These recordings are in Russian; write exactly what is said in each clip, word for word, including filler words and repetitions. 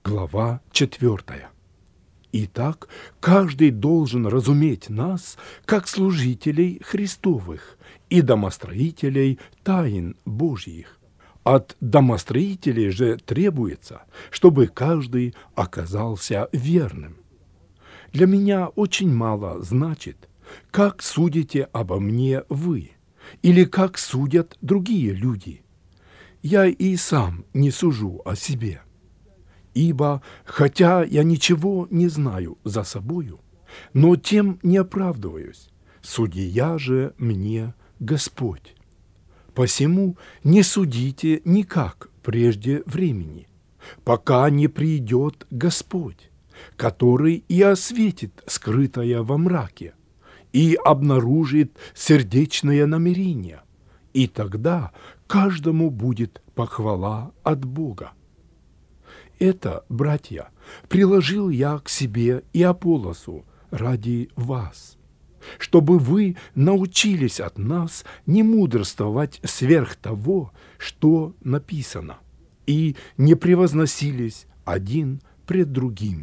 глава четвертая. Итак, каждый должен разуметь нас, как служителей Христовых и домостроителей тайн Божьих. От домостроителей же требуется, чтобы каждый оказался верным. Для меня очень мало значит, как судите обо мне вы, или как судят другие люди. Я и сам не сужу о себе. Ибо, хотя я ничего не знаю за собою, но тем не оправдываюсь, судья же мне Господь. Посему не судите никак прежде времени, пока не придет Господь, который и осветит скрытое во мраке, и обнаружит сердечные намерения, и тогда каждому будет похвала от Бога. Это, братья, приложил я к себе и Аполлосу ради вас, чтобы вы научились от нас не мудрствовать сверх того, что написано, и не превозносились один пред другим.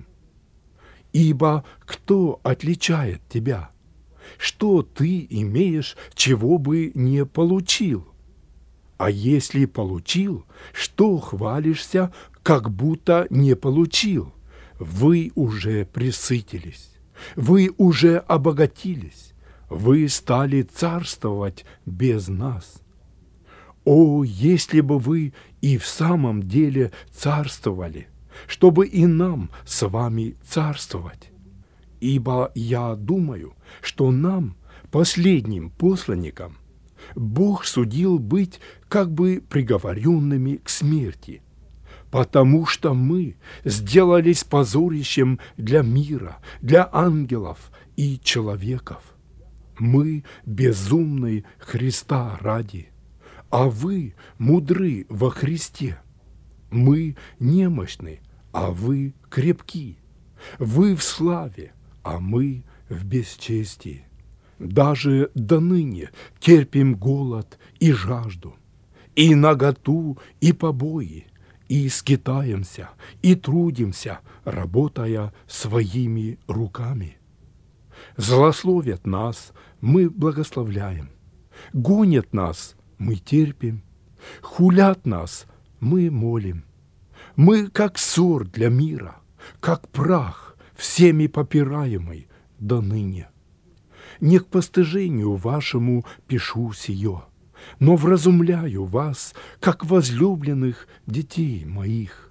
Ибо кто отличает тебя? Что ты имеешь, чего бы не получил? А если получил, что хвалишься, как будто не получил? Вы уже пресытились, вы уже обогатились, вы стали царствовать без нас. О, если бы вы и в самом деле царствовали, чтобы и нам с вами царствовать! Ибо я думаю, что нам, последним посланникам, Бог судил быть как бы приговоренными к смерти, потому что мы сделались позорищем для мира, для ангелов и человеков. Мы безумны Христа ради, а вы мудры во Христе. Мы немощны, а вы крепки. Вы в славе, а мы в бесчестии. Даже до ныне терпим голод и жажду, и наготу, и побои, и скитаемся, и трудимся, работая своими руками. Злословят нас, мы благословляем, гонят нас, мы терпим, хулят нас, мы молим. Мы как ссор для мира, как прах, всеми попираемый до ныне. Не к постыжению вашему пишу сие, но вразумляю вас, как возлюбленных детей моих.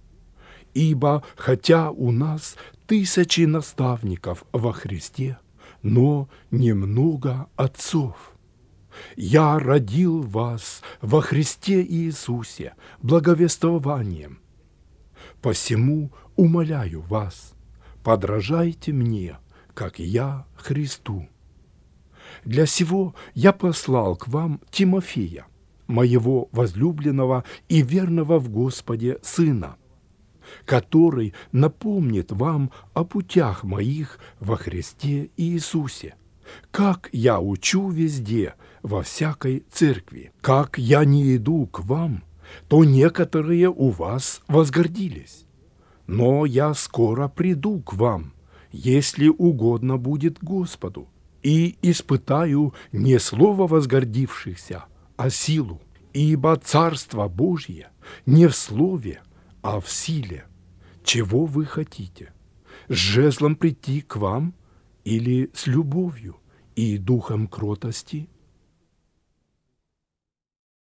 Ибо хотя у нас тысячи наставников во Христе, но немного отцов. Я родил вас во Христе Иисусе благовествованием. Посему умоляю вас, подражайте мне, как я Христу. Для сего я послал к вам Тимофея, моего возлюбленного и верного в Господе сына, который напомнит вам о путях моих во Христе Иисусе, как я учу везде, во всякой церкви. Как я не иду к вам, то некоторые у вас возгордились. Но я скоро приду к вам, если угодно будет Господу, и испытаю не слово возгордившихся, а силу, ибо Царство Божье не в слове, а в силе. Чего вы хотите? С жезлом прийти к вам или с любовью и духом кротости?